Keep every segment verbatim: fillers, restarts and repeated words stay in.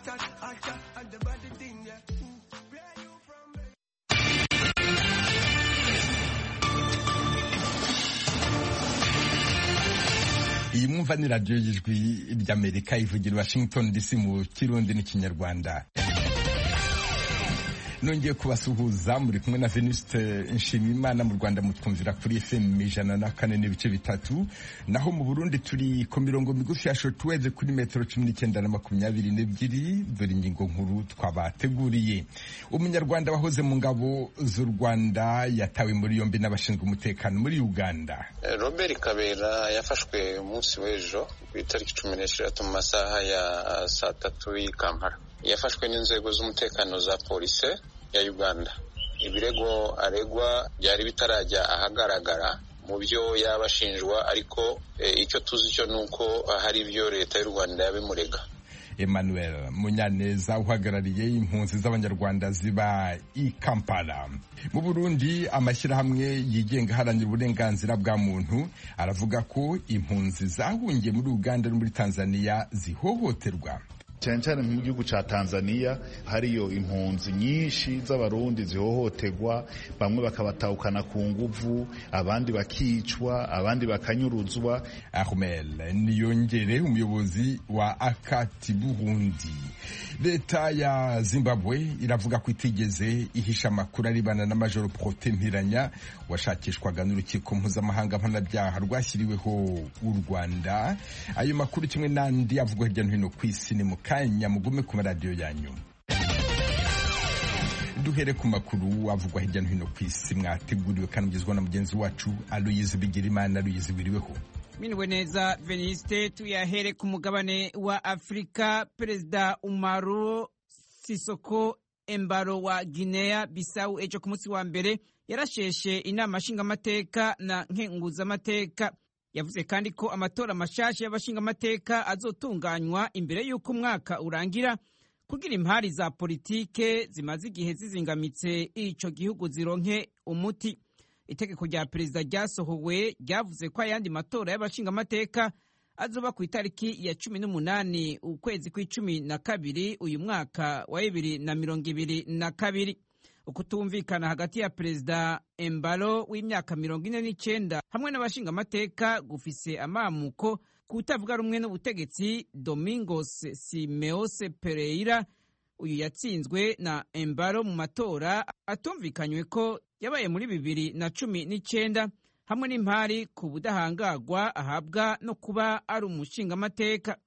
touch, I touch, and the body thing, yeah. Where you from, baby? iyi mwumva ni radiyo y'ijwi ry'Amerika ivugira Washington D C mu Kirundi n'Ikinyarwanda. Nongeye kubasuhuza muri kumwe na Venuste Nshimiyimana. Mu Rwanda mutwumvira kuri F M ijana na kane n'ibice bitatu, naho mu Burundi turi ku mirongo migufi ya shortwave kuri metero cumi n'icyenda na makumyabiri n'ebyiri. Dore ingingo nkuru twabateguriye. Umunyarwanda wahoze mu ngabo z'u Rwanda yatawe muri yombi n'abashinzwe umutekano muri Uganda. Robert Kabera yafashwe umunsi w'ejo ku itariki cumi n'eshatu mu masaha ya saa tatu y'i Kampala. Yafashwe n'inzego z'umutekano za polisi ya Uganda. Ibirego aregwa byari bitarajya ahagaragara mu byo yabashinjwa, ariko e, icyo tuzi cyo nuko hari ibyo leta y'u Rwanda yabimurega. Emmanuel Munyaneza uhagarariye impunzi z'abanyarwanda ziba i Kampala. Mu Burundi amashyirahamwe yigenga haranira uburenganzira bwa muntu aravuga ko impunzi zahungiye muri Uganda no muri Tanzania zihohoterwa. cyane cyane mu gihugu ca Tanzania hariyo impunzi nyinshi z'abarundi zihohoterwa, bamwe bakabatahukana ku nguvu, abandi bakicwa, abandi bakanyuruzwa. Ahmel Niyongere umuyobozi wa Akati Burundi. Leta ya Zimbabwe iravuga ko itigeze ihisha amakuru aribana na Major Protais Mpiranya washakishwaga n'urukiko mpuzamahanga mpanabyaha rwashyiriweho u Rwanda. Ayo makuru kimwe n'andi avugwa hirya no hino ku isi ni mu kanya mugume ku maradiyo yanyu. Duhere ku makuru avugwa hirya no hino ku isi mwateguriwe kandi mugezwa na mugenzi wacu Aloyize Bigirimana. Aloyize wiriweho? Minwe neza Veniste. Tuyahere ku mugabane wa Afrika. Perezida Umaru Sisoko Embalo wa Guinea Bissau ejo ku munsi wa mbere yarasheshe inama nshingamateka na nkenguzamateka. Yavuze kandi ko amatora mashasha y'abashingamateka azotunganywa imbere y'uko umwaka urangira kugira impari za politike zimaze igihe zizingamitse ico gihugu zironke umuti. Itegeko rya perezida ryasohowe ryavuze ko ayandi matora y'abashingamateka azoba ku itariki ya cumi n'umunani ukwezi kw'icumi na kabiri uyu mwaka wa bibiri na mirongo ibiri na kabiri. Ukutumvikana hagati ya perezida Embalo w'imyaka mirongo ine n'icenda hamwe n'abashingamateka gufise amamuko kutavuga rumwe n'ubutegetsi. Domingos Simeos Pereira uyu yatsinzwe na Embalo mu matora atumvikanywe ko yabaye muri bibiri na cumi n'icenda, hamwe n'impari ku budahangagwa ahabwa no kuba ari umushingamateka.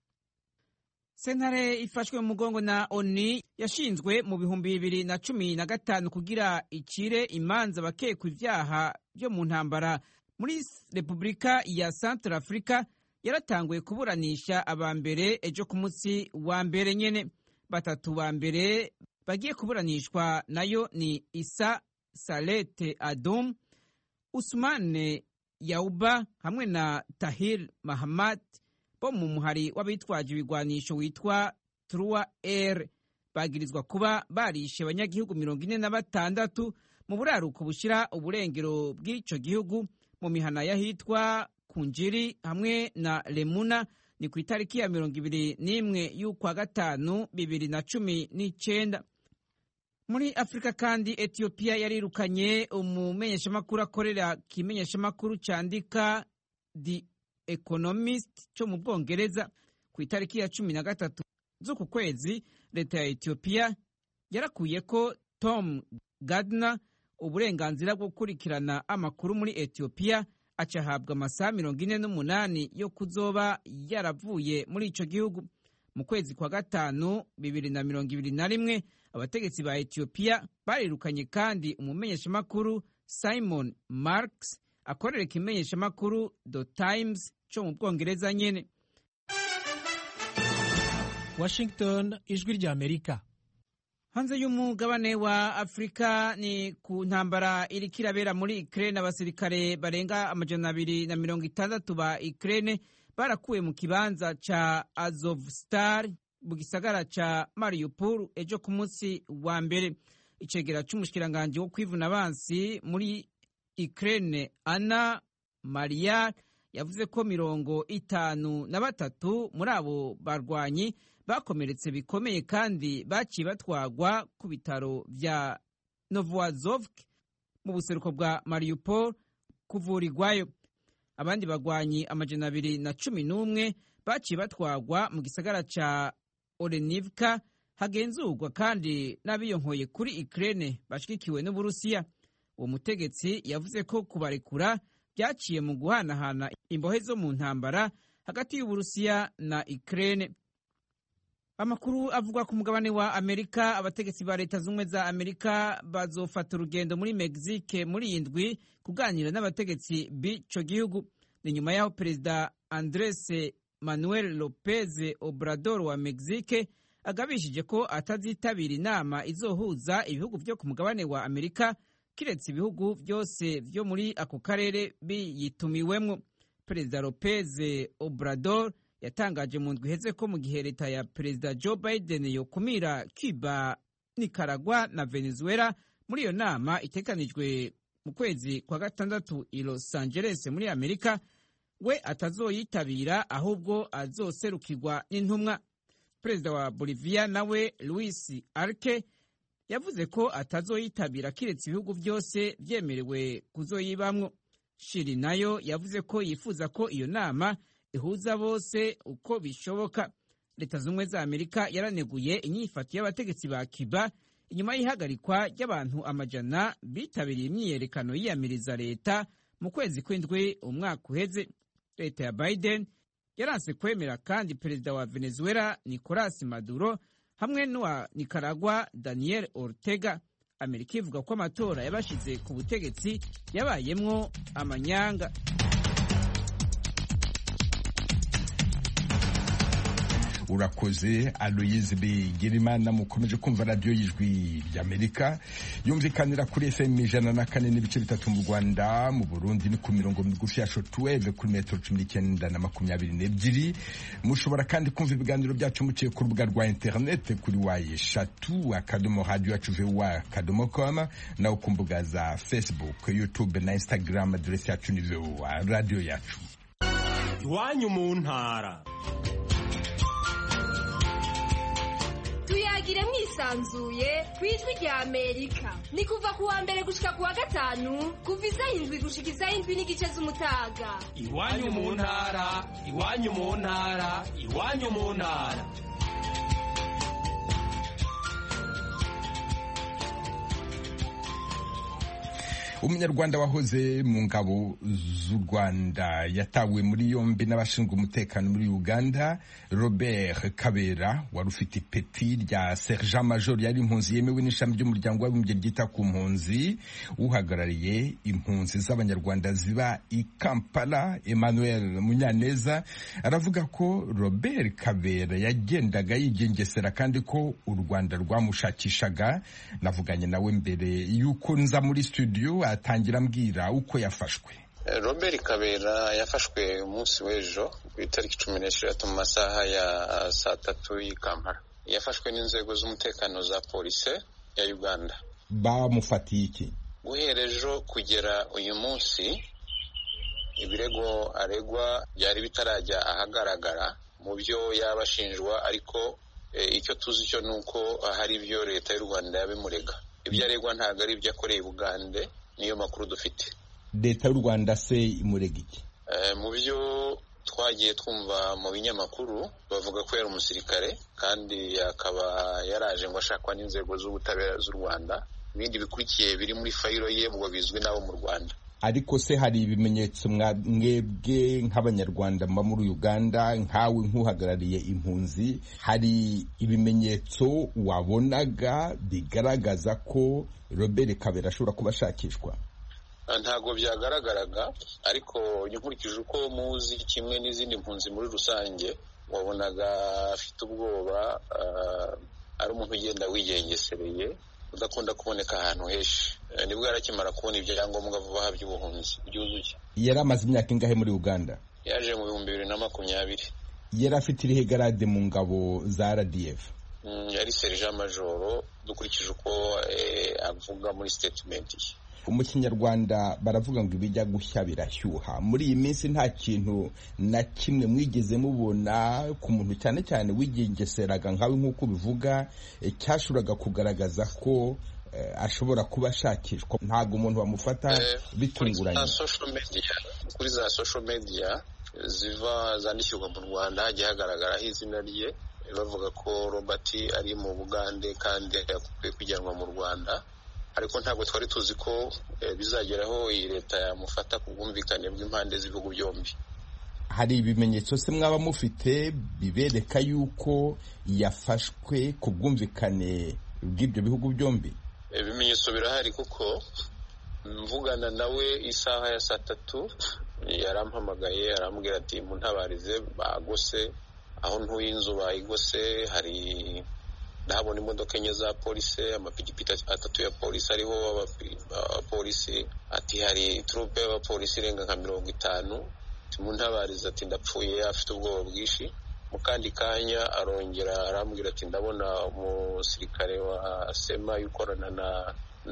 Sentare ifashwe mu mugongo na ONU yashinzwe mu bihumbi bibiri na cumi na gatanu kugira icire imanza bakekwa ivyaha byo mu ntambara muri Repubulika ya Central Africa yaratanguye kuburanisha aba mbere ejo ku munsi wa mbere nyene. Batatu ba mbere bagiye kuburanishwa nayo ni Isa Salete Adom, Usmane Yauba hamwe na Tahir Mahamat bo mu muhari w'abitwaje ibigwanisho witwa Trois R. Bagirizwa kuba barishe abanyagihugu mirongo ine na batandatu mu buraruko bushira uburengero bw'ico gihugu mu mihana yahitwa Kunjiri hamwe na Lemuna ni ku itariki ya mirongo ibiri n'imwe y'ukwa gatanu bibiri na cumi n'icenda. Muri Afrika kandi Ethiopia yarirukanye umumenyeshamakuru akorera kimenyeshamakuru candika The Economist cyo mu Bwongereza ku itariki ya cumi na gatatu z'uku kwezi. Leta ya Ethiopia yarakuye ko Tom Gardner uburenganzira bwo gukurikirana amakuru muri Ethiopia, acahabwa amasaha mirongo ine n'umunani yo kuzoba yaravuye muri ico gihugu. Mu kwezi kwa gatanu bibiri na mirongo ibiri na rimwe abategetsi ba Ethiopia barirukanye kandi umumenyeshamakuru Simon Marks akorera ikimenyeshamakuru The Times cyo mu Bwongereza nyene. Washington, ijwi rya Amerika. Hanze y'umugabane wa Afrika ni ku ntambara iriko irabera muri Ukraine. Abasirikare barenga amajana abiri na mirongo itandatu ba Ukraine barakuwe mu kibanza ca Azovstal mu gisagara ca Mariupol ejo ku munsi wa mbere. Icegera c'umushikiranganje wo kwivuna abansi muri Ukraine Anna Maria yavuze ko mirongo itanu na batatu muri abo barwanyi bakomeretse bikomeye kandi baciye batwagwa ku bitaro vya Novoazovsk mu buseruko bwa Mariupol kuvurirwayo. Abandi bagwanyi amajana abiri na cumi n'umwe baciye batwagwa mu gisagara ca Olenivka hagenzurwa kandi n'abiyonkoye kuri Ukraine bashigikiwe n'Uburusiya. Uwo mutegetsi yavuze ko kubarekura byaciye mu guhanahana imbohe zo mu ntambara hagati y'Uburusiya na Ukraine. Amakuru avugwa ku mugabane wa Amerika, abategetsi ba leta z'ubumwe za Amerika bazofata urugendo muri Mexique muri indwi kuganira n'abategetsi b'ico gihugu. Ni nyuma yaho perezida Andres Manuel Lopez Obrador wa Mexique agabishije ko atazitabira inama izohuza ibihugu vyo ku mugabane wa Amerika kiretse ibihugu vyose vyo muri ako karere biyitumiwemwo. Perezida Lopez Obrador yatangaje mu ndwi iheze ko mu gihe leta ya perezida Joe Biden yokumira Cuba, Nicaragua na Venezuela muri iyo nama itekanijwe mu kwezi kwa gatandatu i Los Angeles muri Amerika, we atazoyitabira ahubwo azoserukirwa n'intumwa. Perezida wa Bolivia nawe Luis Arce yavuze ko atazoyitabira kiretse ibihugu byose vyemerewe kuzoyibamwo. Chili nayo yavuze ko yifuza ko iyo nama ihuza bose uko bishoboka. Leta z'ubumwe za Amerika yaraneguye inyifato y'abategetsi ba Cuba inyuma y'ihagarikwa ry'abantu amajana bitabiriye imyiyerekano yiyamiriza leta mu kwezi kw'indwi umwaka uheze. Leta ya Biden yaranse kwemera kandi perezida wa Venezuela Nicolas Maduro hamwe n'uwa Nicaragua Daniel Ortega. Amerika ivuga ko amatora yabashize ku butegetsi yabayemwo amanyanga. Urakoze Aloyize Bigirimana. Mukomeje kumva radio y'ijwi ry'Amerika yumvikanira kuri F M ijana na kane n'ibice bitatu mu Rwanda, mu Burundi ni ku mirongo migufi ya shortwave kuri metero cumi n'icyenda na makumyabiri n'ebyiri. Mushobora kandi kumva ibiganiro byacu muciye ku rubuga rwa internet kuri waye eshatu akadomo radio yacu voa akadomo com, naho ku mbuga za Facebook, YouTube na Instagram adresi yacu ni voa radio yacu. Iwanyu mu ntara. Tuyagire mwisanzuye kwijwi rya Amerika. Ni kuva kuwa mbere gushika kuwa gatanu kuva isaha indwi gushika isaha indwi n'igice z'umutaga. Iwanyu mu ntara, iwanyu mu ntara, iwanyu mu ntara. Umunyarwanda wahoze mu ngabo z'u Rwanda yatawe muri yombi n'abashinzwe umutekano muri Uganda, Robert Kabera wari ufite ipeti rya Sergent Major, yari impunzi yemewe n'ishami ry'umuryango w'abibumbye ryita ku mpunzi. Uhagarariye impunzi z'abanyarwanda ziba i Kampala, Emmanuel Munyaneza, aravuga ko Robert Kabera yagendaga yigengesera kandi ko u Rwanda rwamushakishaga. Navuganye nawe mbere yuko nza muri studio, atangira ambwira uko yafashwe. Robert Kabera yafashwe umunsi w'ejo ku itariki cumi n'eshatu mu masaha ya saa tatu y'i Kampala. Yafashwe n'inzego z'umutekano za polisi ya Uganda. Bamufatiye iki? Guhera ejo kugera uyu munsi ibirego aregwa byari bitarajya ahagaragara mu byo yabashinjwa, ariko e, icyo tuzi cyo nuko hari ibyo leta y'u Rwanda yabimurega. Ibyo aregwa ntabwo ari ibyo akoreye Bugande, niyo makuru dufite. Leta y'u Rwanda se imurega iki? E, mu byo twagiye twumva mu binyamakuru bavuga ko yari umusirikare kandi akaba yaraje ngo ashakwa n'inzego z'ubutabera z'u Rwanda. Ibindi bikurikiye biri muri fayiro ye ngo bizwi nabo mu Rwanda. Ariko se hari ibimenyetso mwebwe nk'abanyarwanda mba muri Uganda, nkawe nk'uhagarariye impunzi, hari ibimenyetso wabonaga bigaragaza ko Robert Kabera ashobora kuba ashakishwa? Ntago byagaragaraga, ariko nkurikije uko muzi kimwe n'izindi mpunzi muri rusange, wabonaga afite ubwoba, uh, ari umuntu ugenda wigengesereye udakunda kuboneka ahantu henshi. Nibwo yarakimara kubona ibyangombwa vuba by'ubuhunzi byuzuye. Yari amaze imyaka ingahe muri Uganda? Yaje mu bihumbi bibiri na makumyabiri. Yari afite irihe garade mu ngabo za R D F? yari sergent majoro dukurikije uko avuga muri statement ye. Mu Kinyarwanda baravuga ngo ibijya gushya birashyuha. Muri iyi minsi nta kintu na kimwe mwigeze mubona ku muntu cyane cyane wigengeseraga nkawe nk'uko bivuga cyashuraga kugaragaza ko ashobora kuba ashakishwa, ntabwo umuntu bamufata bitunguranye. Kuri za social media ziva zandikirwa mu Rwanda hagiye hagaragaraho izina rye bavuga ko Robert ari mu Bugande kandi yakwiye kujyanwa mu Rwanda, ariko ntabwo twari tuzi ko bizageraho iyi leta yamufata ku bwumvikane bw'impande z'ibihugu byombi. Hari ibimenyetso se mwaba mufite bibereka yuko yafashwe ku bwumvikane bw'ibyo bihugu byombi? Ibimenyetso birahari kuko mvugana nawe isaha ya saa tatu yarampamagaye arambwira ati muntabarize bagose aho ntuye inzu bayigose, hari ndahabona imodoka enye za polisi, amapikipiki atatu ya polisi ariho abapolisi, ati hari troupe y'abapolisi irenga nka mirongo itanu, muntabarize ati ndapfuye, afite ubwoba bwishi. Mu kandi kanya arongera arambwira ati ndabona umusirikare wa sema yukorana na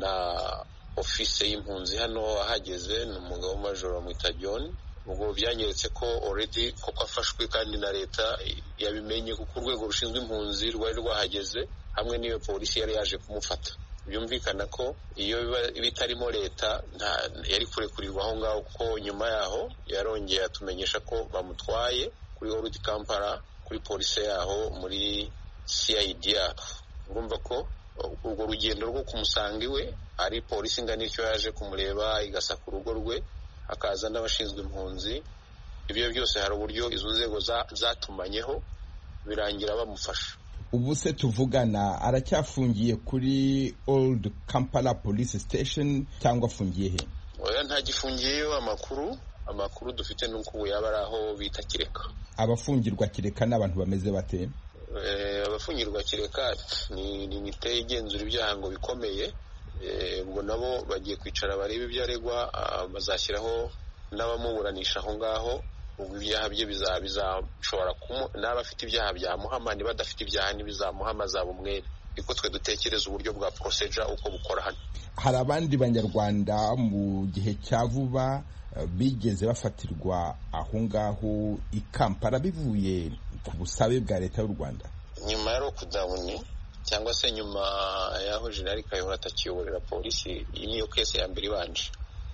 na office y'impunzi hano ahageze, ni umugabo majoro mwita John. Ubwo byanyeretse ko already koko afashwe kandi na leta yabimenye kuko urwego rushinzwe impunzi rwari rwahageze hamwe n'iyo polisi yari yaje kumufata. Byumvikana ko iyo bitarimo leta yari kurekurirwa aho ngaho, kuko nyuma yaho yarongeye atumenyesha ko bamutwaye kuri Old Kampala kuri polisi yaho muri C I D R. Urumva ko urwo rugendo rwo kumusanga iwe ari polisi ngana icyo yaje kumureba igasaka urugo rwe akaza n'abashinzwe impunzi. Ibyo byose hari uburyo izo nzego zatumanyeho birangira bamufasha. Ubu se tuvugana aracyafungiye kuri Old Kampala Police Station cyangwa afungiye he? Oya, nta gifungiyeyo. Amakuru amakuru dufite nuko ubu yaba ari aho bita Kireka. Abafungirwa Kireka n'abantu bameze bate? Eh, abafungirwa Kireka ni ni miteye igenzura ibyaha ngo bikomeye. Ubwo nabo bagiye kwicara barebe ibyo aregwa, bazashyiraho n'abamuburanisha aho ngaho. Ubwo ibyaha bye bizabishobora n'abafite ibyaha bya Muhammad, badafite ibyaha n'ibizamuhama zabo umwere. Iko twe dutekereza uburyo bwa procedure uko bukora hano. Hari abandi banyarwanda mu gihe cya vuba bigeze bafatirwa aho ngaho i Kampala bivuye ku busabe bwa leta y'u Rwanda nyuma ya lockdown cyangwa se nyuma yaho General Kayihura atakiyoborera polisi. Iyi niyo kese ya mbere ibanje.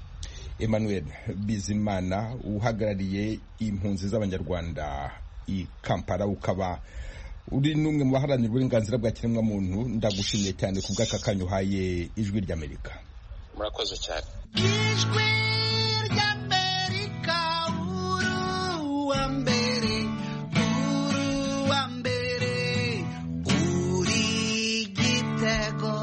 Emmanuel Bizimana uhagarariye impunzi z'abanyarwanda i Kampala, ukaba uri numwe mu baharanira uburenganzira bwa kiremwa muntu. Ndagushimiye cyane ku bw'aka kanya uhaye Ijwi ry'Amerika. Murakoze cyane. Ijwi ry'Amerika, uru wa mbere, uru wa mbere, uri Gitego.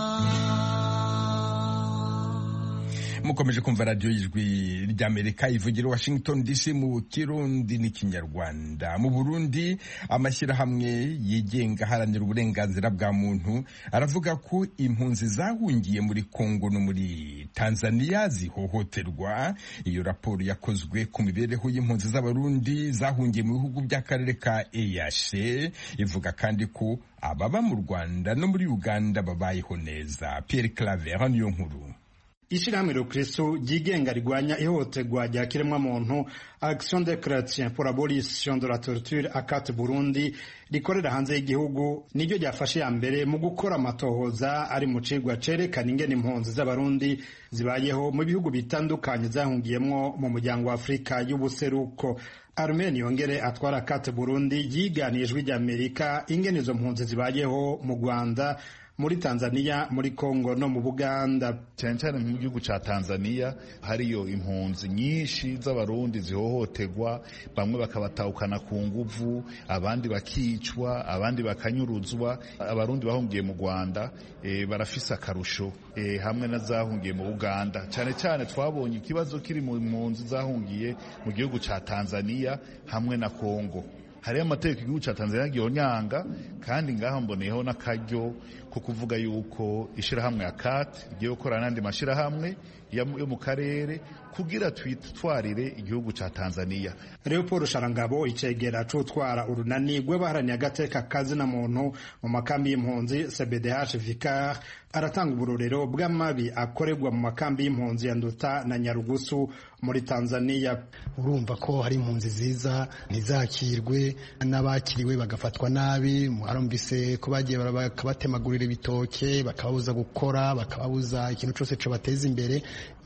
Mukomeje kumva radio y'Ijwi ry'Amerika ivugira Washington D C mu Kirundi n'Ikinyarwanda. Mu Burundi amashyirahamwe yigenga haranira uburenganzira bwa muntu aravuga ko impunzi zahungiye muri Kongo no muri Tanzania zihohoterwa. Iyo raporo yakozwe ku mibereho y'impunzi z'abarundi zahungiye mu bihugu by'akarere ka E A C ivuga kandi ko ababa mu Rwanda no muri Uganda babayeho neza. Pierre Claver niyo nkuru. Ishirahamwe Rukristo ryigenga rigwanya ihohoterwa rya kiremwamuntu Action de Chrétien pour l'abolition de la torture Akate Burundi rikorera hanze y'igihugu niryo ryafashe ya mbere mu gukora amatohoza ari mu cigwa cerekana ingene impunzi z'abarundi zibayeho mu bihugu bitandukanye zahungiyemwo mu muryango wa Afrika y'ubuseruko. Armen Yongere atwara Akate Burundi yiganiye Ijwi ry'Amerika ingene izo mpunzi zibayeho mu Rwanda, muri Tanzania, muri Kongo no mu Buganda. Cyane cyane mu gihugu ca Tanzania hariyo impunzi nyinshi z'abarundi zihohoterwa, bamwe bakabatahukana ku nguvu, abandi bakicwa, abandi bakanyuruzwa. Abarundi bahungiye mu Rwanda e, barafise akarusho e, hamwe na zahungiye mu Uganda. Cyane cyane twabonye ikibazo kiri mu mpunzi zahungiye mu gihugu ca Tanzania hamwe na Kongo. Hari amategeko igihugu ca Tanzania gihonyanga, kandi ngaha mboneyeho n'akaryo ko kuvuga yuko ishirahamwe ya Kat igiye gukora n'andi mashirahamwe yo mu karere kugira twitwarire igihugu ca Tanzania. Leopold Sharangabo icegera c'utwara urunani rw'abaharaniye agateka kazina muntu mu makambi y'impunzi C B D H Vicar aratanga uburorero bw'amabi akorerwa mu makambi y'impunzi ya Nduta na Nyarugusu muri Tanzania. Urumva ko hari impunzi ziza ntizakirwe n'abakiriwe bagafatwa nabi, mwarumvise ko bagiye bakabatemagurira ibitoke, bakababuza gukora, bakababuza ikintu cyose cyo bateza imbere.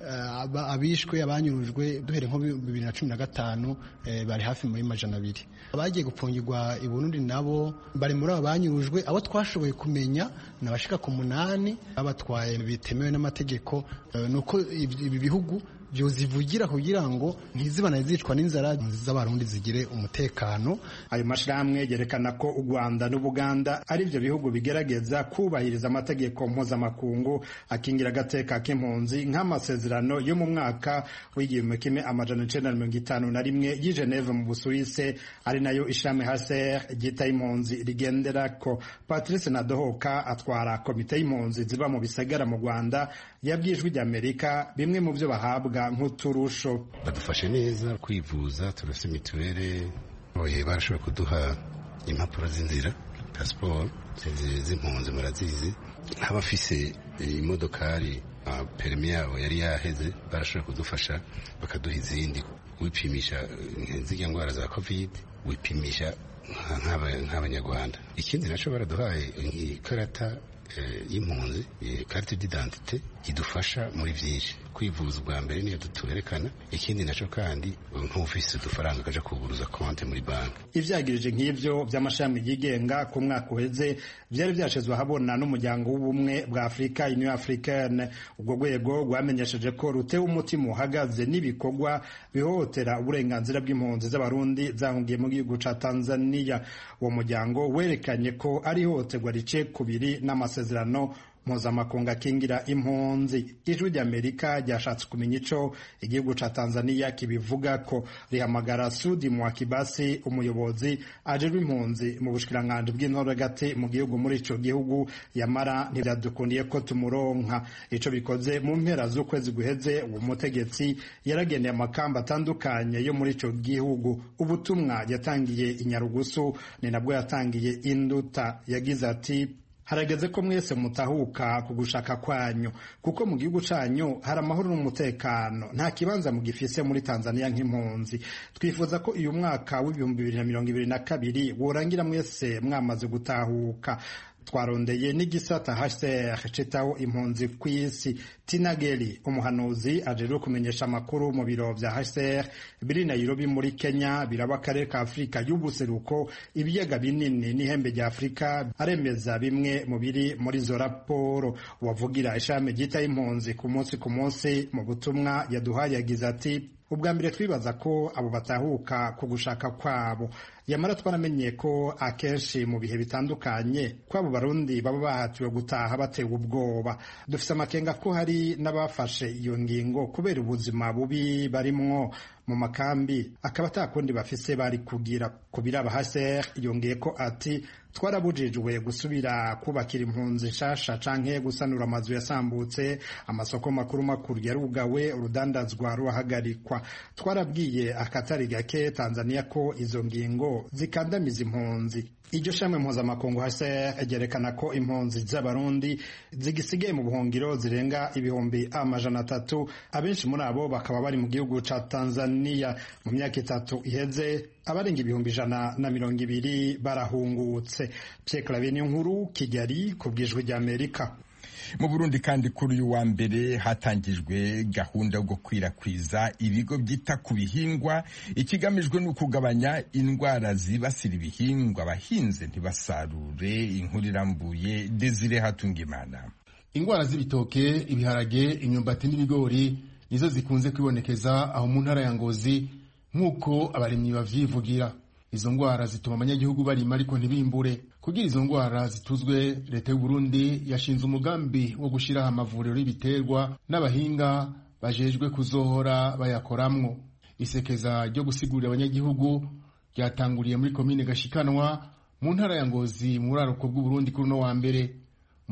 Uh, abishwe abanyurujwe duhere nko bibiri na cumi na gatanu eh, bari hafi muri majana abiri. Abagiye gupfungirwa i Burundi nabo bari muri abanyurujwe, abo twashoboye kumenya nabashika ku munani abatwaye bitemewe n'amategeko. Uh, nuko ibi bihugu byozivugira kugira ngo ntizibana zicwa n'inzara z'abarundi zigire umutekano. Ayo mashirahamwe yerekana ko u Rwanda n'Ubuganda ari byo bihugu bigerageza kubahiriza amategeko mpuzamakungu akingira agateka k'impunzi nk'amasezerano yo mu mwaka w'igihumbi kimwe amajana icenda na mirongo itanu na rimwe y'i Geneve mu Busuwise, ari nayo ishami H C R ryita impunzi rigenderako. Patrice Nadohoka atwara komite y'impunzi ziba mu bisagara mu Rwanda yabwijwe ry'Amerika bimwe mu byo bahabwa nk'uturusho. Badufashe neza kwivuza, turose mituwere, oye barashobora kuduha impapuro z'inzira, passport z'impunzi murazizi. Nk'abafise imodokari perimi yabo yari yaheze barashobora kudufasha bakaduha izindi. Wipimisha nzirya ndwara za covid, wipimisha nk'abanyarwanda. Ikindi naco baraduhaye ikarata y'impunzi, carte d'identité idufasha muri byinshi. Kwivuza bwa mbere niyo tutuberekana, ikindi naco kandi nk'ufise udufaranga kaja kuguruza konte muri banki. Ivyagirije nk'ivyo by'amashami yigenga ku mwaka uheze byari byashezwe habona n'umuryango w'ubumwe bwa Afrika, Union Africaine. Ubwo rwego rwamenyesheje ko rutewe umutima uhagaze n'ibikorwa bihohotera uburenganzira bw'impunzi z'abarundi zahungiye mu gihugu ca Tanzania. Uwo muryango werekanye ko ari ihohoterwa rice kubiri n'amasezerano mpuzamakungu akingira impunzi. Ijwi ry'Amerika ryashatse kumenya ico igihugu ca Tanzania kibivuga ko, rihamagara Sudi Mwakibasi, umuyobozi ajejwe impunzi mu bushikiranganji bw'intoragati mu gihugu muri ico gihugu, yamara ntibyadukundiye ko tumuronka. Ico bikoze mu mpera z'ukwezi guheze uwo mutegetsi yaragendeye amakamba atandukanye yo muri ico gihugu. Ubutumwa yatangiye i Nyarugusu ni nabwo yatangiye Induta. Yagize ati: harageze ko mwese mutahuka ku gushaka kwanyu, kuko mu gihugu canyu hari amahoro n'umutekano, nta kibanza mugifise muri Tanzania nk'impunzi. Twifuza ko uyu mwaka w'ibihumbi bibiri na mirongo ibiri na kabiri worangira mwese mwamaze gutahuka. Twarondeye n'igisata H C R citaho impunzi kw'isi. Tina Geli, umuhanuzi ajejwe kumenyesha amakuru mu biro vya H C R biri Nairobi muri Kenya, biraba akarere ka Afrika y'ubuseruko, ibiyaga binini n'ihembe rya Afrika, aremeza bimwe mu biri muri zo raporo. Uwavugira ishami ryita impunzi ku munsi ku munsi mu butumwa yaduhaye yagize ati: ubwa mbere twibaza ko abo batahuka ku gushaka kwabo, yamara twaramenye ko akenshi mu bihe bitandukanye ko abo barundi baba bahatiwe gutaha batewe ubwoba. Dufise amakenga ko hari n'abafashe iyo ngingo kubera ubuzima bubi barimwo mu makambi, akaba atakundi bafise bari kugira. Kubiraba H C R yongeye ko ati: twarabujijwe gusubira kubakira impunzi nshasha canke gusanura amazu yasambutse, amasoko makuru makuru yarugawe, urudandazwa ruhagarikwa. Twarabwiye akatari gake Tanzania ko izo ngingo zikandamiza impunzi. Iryo shami mpuzamakungu H C R ryerekana ko impunzi z'abarundi zigisigaye mu buhungiro zirenga ibihumbi amajana atatu, abenshi muri abo bakaba bari mu gihugu ca Tanzania. Mu myaka itatu iheze abarenga ibihumbi ijana na mirongo ibiri barahungutse. Pierre Claver Nkuru, Kigali, ku bw'Ijwi ry'Amerika. Mu Burundi kandi kuri uyu wa mbere hatangijwe gahunda yo gukwirakwiza ibigo byita ku bihingwa, ikigamijwe no kugabanya indwara zibasira ibihingwa abahinze ntibasarure. Inkuru irambuye Desire Hatungimana. Indwara z'ibitoke, ibiharage, imyumbati n'ibigori nizo zikunze kwibonekeza aho mu ntara ya Ngozi nk'uko abarimyi bavyivugira. Izo ndwara zituma abanyagihugu barima ariko ntibimbure. Kugira izo ndwara zituzwe, leta y'u Burundi yashinze umugambi wo gushiraho amavuriro y'ibiterwa n'abahinga bajejwe kuzohora bayakoramwo. Isekeza ryo gusigurira abanyagihugu ryatanguriye muri komine Gashikanwa mu ntara ya Ngozi mu buraruko bw'u Burundi kuri no wa mbere.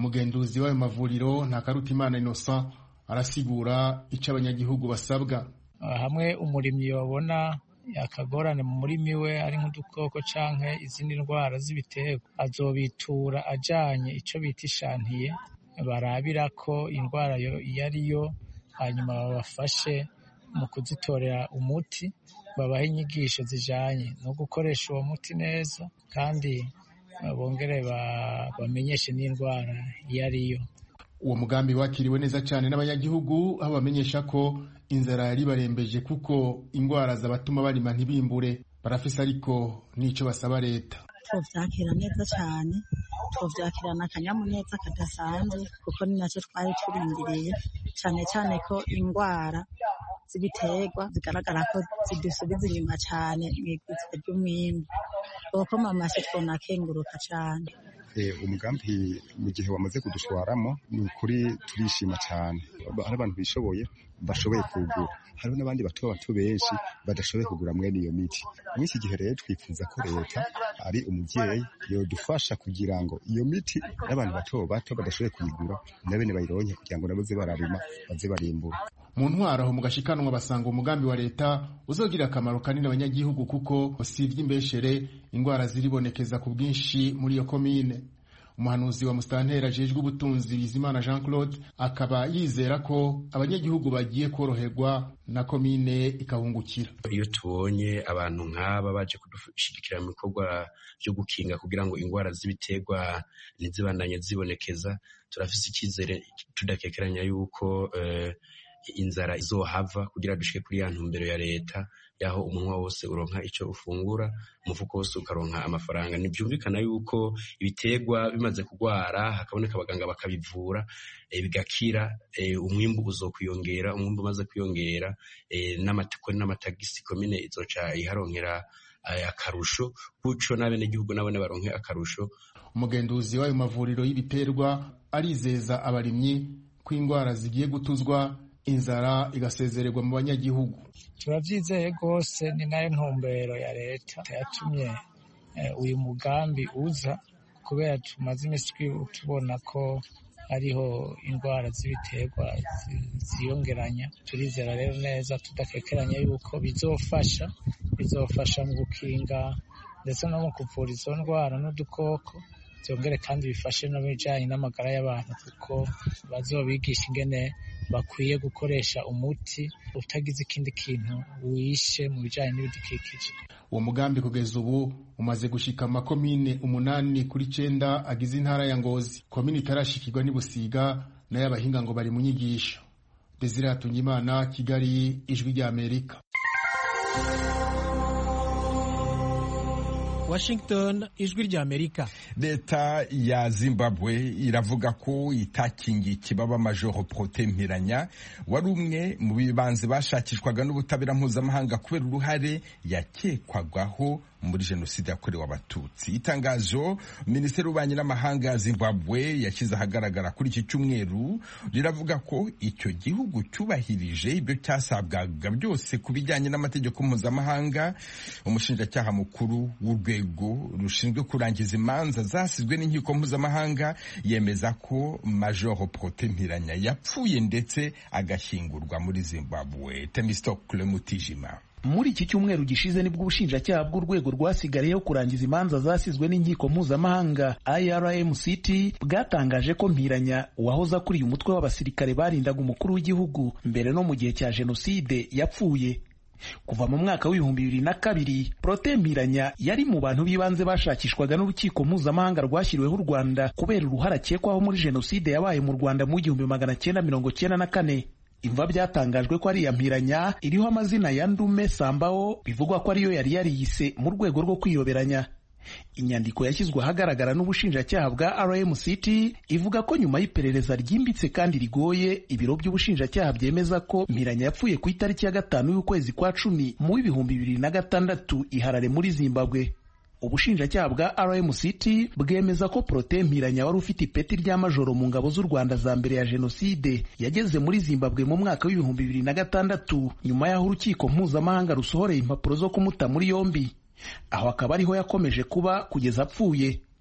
Umugenduzi w'ayo mavuriro Ntakarutimana Innocent arasigura ico abanyagihugu basabwa. hamwe umurimyi babona akagorane mu murimi we ari nk'udukoko canke izindi ndwara z'ibiterwa azobitura ajanye ico bita ishantiye barabira ko indwara yo iyo ariyo hanyuma babafashe mu kuzitorera umuti babaha inyigisho zijanye no gukoresha uwo muti neza kandi bongere bamenyeshe n'indwara iyo ariyo. Uwo mugambi wakiriwe neza cyane n'abanyagihugu aho bamenyesha ko inzara yari barembeje kuko indwara zabatuma barima ntibimbure barafise ariko nico basaba leta. Tuvyakira neza cyane, tuvyakirana akanyamuneza kadasanzwe kuko ni nacyo twari turindiriye, cyane cyane ko indwara z'ibiterwa zigaragara ko zidusubiza inyuma cyane mw'igwizwa ry'umwimbu. Kuko mamasi twonakenguruka cyane. Umugambi mu gihe wamaze kudushwaramo ni ukuri turishima cyane. Hari abantu bishoboye bashoboye kugura, hariho n'abandi bato bato benshi badashoboye kugura mwene iyo miti. Muri iki gihe rero twifuza ko leta ari umubyeyi yodufasha kugira ngo iyo miti n'abantu bato bato badashoboye kuyigura nabene bayironke kugira ngo nabo ze bararima baze barimbura. Mu ntwaro aho mu gashikanwa basanga umugambi wa leta uzogira akamaro kanini abanyagihugu kuko usivye imbeshere indwara ziribonekeza ku bwinshi muri iyo komine. Umuhanuzi wa Mustantera ajejwe ubutunzi Bizimana Jean Claude akaba yizera ko abanyagihugu bagiye koroherwa na komine ikahungukira. Iyo tubonye abantu nk'aba baje kudushigikira mu bikorwa byo gukinga kugira ngo indwara z'ibiterwa ntizibandanye zibonekeza, turafise icyizere tudakekeranya yuko uh, inzara izohava kugira dushike kuri ya ntumbero ya leta yaho umunwa wose uronka ico ufungura, umufuko wose ukaronka amafaranga. Nibyumvikana yuko ibiterwa bimaze kugwara hakaboneka abaganga bakabivura e, bigakira e, umwimbu uzokwiyongera, umwimbu umaze kwiyongera e, n'amatiko n'amatagisi komine izoca iharonkera e, akarusho kuco n'abene gihugu nabone baronke akarusho. Umugenduzi w'ayo mavuriro y'ibiterwa arizeza abarimyi ko indwara zigiye gutuzwa inzara igasezererwa mu banyagihugu. Turavyizeye rwose, ni nayo ntumbero ya leta yatumye eh, uyu mugambi uza kubera tumaze imisi tubona ko hariho indwara z'ibiterwa ziyongeranya. Turizera rero neza tudakekeranya yuko bizofasha bizofasha mu gukinga ndetse no mu kuvura izo ndwara n'udukoko, byongere kandi bifashe no bijanye n'amagara y'abantu kuko bazobigisha ingene bakwiye gukoresha umuti utagize ikindi kintu wishe mu bijanye n'ibidukikije. Uwo mugambi kugeza ubu umaze gushika amakomine umunani kuri cenda agize intara ya Ngozi. Komine itarashikirwa ni Busiga nayo abahinga ngo bari mu nyigisho. Desire Hatungimana, Kigali, Ijwi rya Amerika. Washington, Ijwi rya Amerika. Leta ya Zimbabwe iravuga ko itakingiye ikibaba Major Protais Mpiranya wari umwe mu bibanze bashakishwaga n'ubutabera mpuzamahanga kubera uruhare yakekwagaho muri jenoside yakorewe abatutsi. Itangazo Minisiteri y'Ububanyi n'Amahanga ya Zimbabwe yashyize ahagaragara kuri iki cyumweru riravuga ko icyo gihugu cyubahirije ibyo cyasabwaga byose ku bijyanye n'amategeko mpuzamahanga. Umushinjacyaha mukuru w'urwego rushinzwe kurangiza imanza zasizwe n'inkiko mpuzamahanga yemeza ko Major Protais Mpiranya yapfuye ndetse agashyingurwa muri Zimbabwe. Temistokle Mutijima. Muri iki cyumweru gishize nibwo ubushinjacyaha bw'urwego rwasigariyeho kurangiza imanza zasizwe n'inkiko mpuzamahanga I R M C T bwatangaje ko Mpiranya wahoze akuriye umutwe w'abasirikare barindaga umukuru w'igihugu mbere no mu gihe cya jenoside yapfuye. Kuva mu mwaka w'ibihumbi bibiri na kabiri, Protais Mpiranya yari mu bantu b'ibanze bashakishwaga n'urukiko mpuzamahanga rwashyiriweho u Rwanda kubera uruhare akekwaho muri jenoside yabaye mu Rwanda mu gihumbi magana cyenda mirongo cyenda na kane. Imva byatangajwe ko ari iya Mpiranya iriho amazina ya Ndume Sambao bivugwa ko ariyo yari yariyise mu rwego rwo kwiyoberanya. Inyandiko yashyizwe ahagaragara n'ubushinjacyaha bwa R M C T ivuga ko nyuma y'iperereza ryimbitse kandi rigoye ibiro by'ubushinjacyaha byemeza ko Mpiranya yapfuye ku itariki ya gatanu y'ukwezi kwa cumi mu ibihumbi bibiri na gatandatu i Harare muri Zimbabwe. Ubushinjacyaha bwa R M C T bwemeza ko Protais Mpiranya wari ufite ipeti rya majoro mu ngabo z'u Rwanda za mbere ya jenoside yageze muri Zimbabwe mu mwaka w'ibihumbi bibiri na gatandatu nyuma y'aho urukiko mpuzamahanga rusohoreye impapuro zo kumuta muri yombi. Aho akaba ariho yakomeje kuba kugeza apfuye.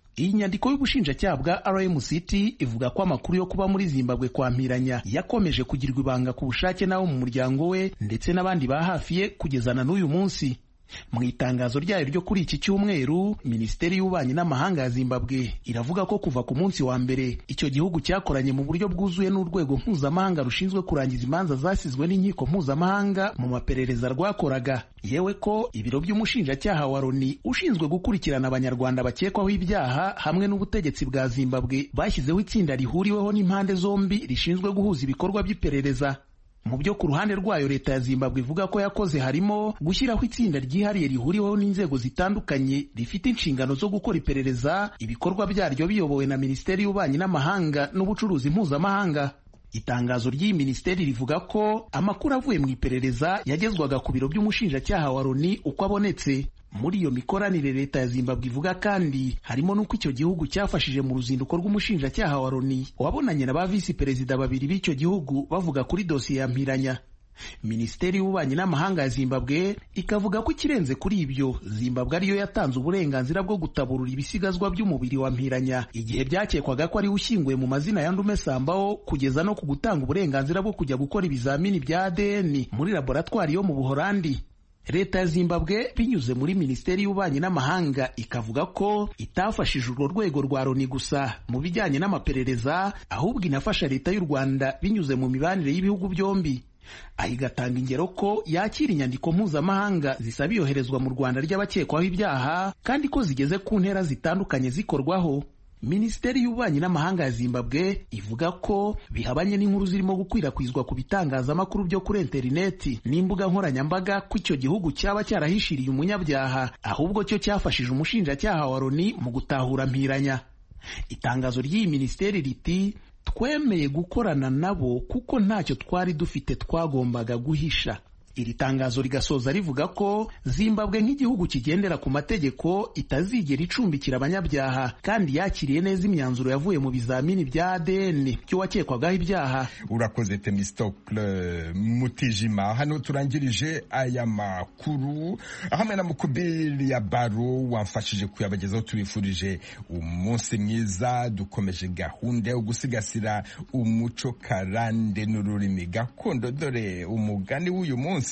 Iyi nyandiko y'ubushinjacyaha bwa R M C T ivuga ko amakuru yo kuba muri Zimbabwe kwa Mpiranya yakomeje kugirwa ibanga ku bushake n'abo mu muryango we ndetse n'abandi ba hafi ye kugezana n'uyu munsi. Mu itangazo ryayo ryo kuri iki cyumweru, Minisiteri y'Ububanyi n'Amahanga ya Zimbabwe iravuga ko kuva ku munsi wa mbere icyo gihugu cyakoranye mu buryo bwuzuye n'urwego mpuzamahanga rushinzwe kurangiza imanza zasizwe n'inkiko mpuzamahanga mu maperereza rwakoraga, yewe ko ibiro by'umushinjacyaha wa Loni ushinzwe gukurikirana abanyarwanda bakekwaho ibyaha hamwe n'ubutegetsi bwa Zimbabwe bashyizeho itsinda rihuriweho n'impande zombi rishinzwe guhuza ibikorwa by'iperereza. Mu byo ku ruhande rwayo leta ya Zimbabwe ivuga ko yakoze harimo gushyiraho itsinda ryihariye rihuriweho n'inzego zitandukanye rifite inshingano zo gukora iperereza, ibikorwa byaryo biyobowe na Minisiteri y'Ububanyi n'Amahanga n'Ubucuruzi mpuzamahanga. Itangazo ry'iyi minisiteri rivuga ko amakuru avuye mu iperereza yagezwaga ku biro by'umushinjacyaha wa Loni uko abonetse. Muri iyo mikoranire leta ya Zimbabwe ivuga kandi harimo n'uko icyo gihugu cyafashije mu ruzinduko rw'umushinjacyaha wa Loni wabonanye na ba visi perezida babiri b'icyo gihugu bavuga kuri dosiye ya Mpiranya. Minisiteri y'Ububanyi n'Amahanga ya Zimbabwe ikavuga ko ikirenze kuri ibyo, Zimbabwe ariyo yatanze uburenganzira bwo gutaburura ibisigazwa by'umubiri wa Mpiranya igihe byakekwaga ko ari ushyinguye mu mazina ya Ndume Sambaho, kugeza no ku gutanga uburenganzira bwo kujya gukora ibizamini bya A D N muri laboratwari yo mu Buholandi. Leta ya Zimbabwe binyuze muri Minisiteri y'Ububanyi n'Amahanga ikavuga ko itafashije urwo rwego rwa Loni gusa mu bijyanye n'amaperereza, ahubwo inafasha leta y'u Rwanda binyuze mu mibanire y'ibihugu byombi. Aha igatanga ingero ko yakira inyandiko mpuzamahanga zisaba iyoherezwa mu Rwanda ry'abakekwaho ibyaha kandi ko zigeze ku ntera zitandukanye zikorwaho. Minisiteri y'Ububanyi n'Amahanga ya Zimbabwe ivuga ko bihabanye n'inkuru zirimo gukwirakwizwa ku bitangazamakuru byo kuri interineti n'imbuga nkoranyambaga ko icyo gihugu cyaba cyarahishiriye umunyabyaha, ahubwo cyo cyafashije umushinjacyaha wa Loni mu gutahura Mpiranya. Itangazo ry'iyi minisiteri riti twemeye gukorana nabo kuko ntacyo twari dufite twagombaga guhisha. Iri tangazo rigasoza rivuga ko Zimbabwe nk'igihugu kigendera ku mategeko itazigera icumbikira abanyabyaha kandi yakiriye neza imyanzuro yavuye mu bizamini bya A D N by'uwakekwagaho ibyaha. Urakoze Themistocle Mutijima. Hano turangirije aya makuru hamwe na Mukubiri ya Baro wamfashije kuyabagezaho. Tubifurije umunsi mwiza, dukomeje gahunda yo gusigasira umuco karande n'ururimi gakondo. Dore umugani w'uyu munsi: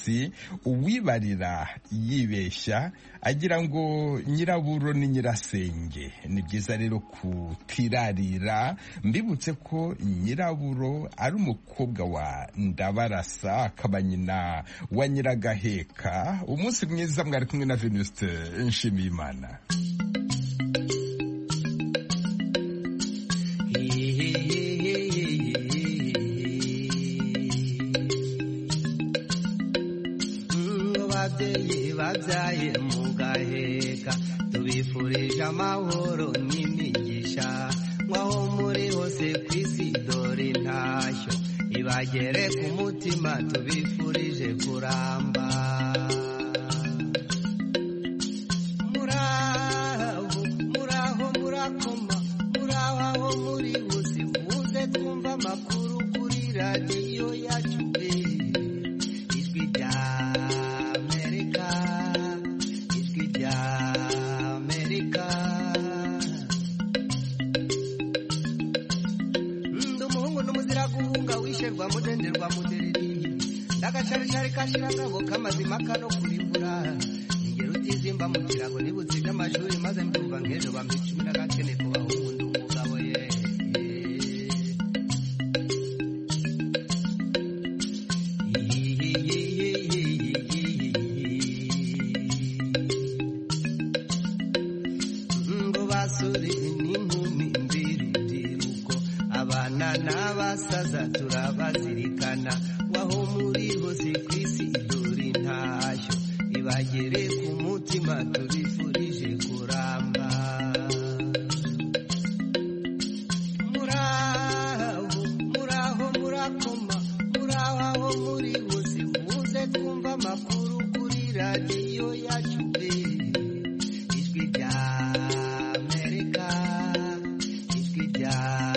uwibarira yibeshya agira ngo nyiraburo ni nyirasenge. Ni byiza rero kutirarira. Mbibutse ko nyiraburo ari umukobwa wa Ndabarasa akaba nyina wa Nyiragaheka. Umunsi mwiza, mwari kumwe na Venuste Nshimiyimana. Babyaye mugaheka tubifurije amahoro n'imigisha, mwaho muri hose kw'isi dore ntashyo ibagere ku mutima, tubifurije kuramba. Muraho muraho murakoma, muraho aho muri hose muze twumva amakuru kuri radiyo yacu ijwi rya mudenderwa mudereri ndagacaricari kashirangabo kamazima kano kuribura ingero utizimba mu kirago nibuziga amashuri maze mbyumva nk'ejo bamicumi n'agakene ku bahungu ndi umugabo ye. Ngo basore n'inkumi mbirubyiruko, abana n'abasaza turabazirikana, waho muri hose kw'isi dore ntashyo ibagere ku mutima, tubifurije kuramba. Muraho muraho murakoma, muraho aho muri hose muze twumva amakuru kuri radiyo yacu ijwi rya Amerika, ijwi rya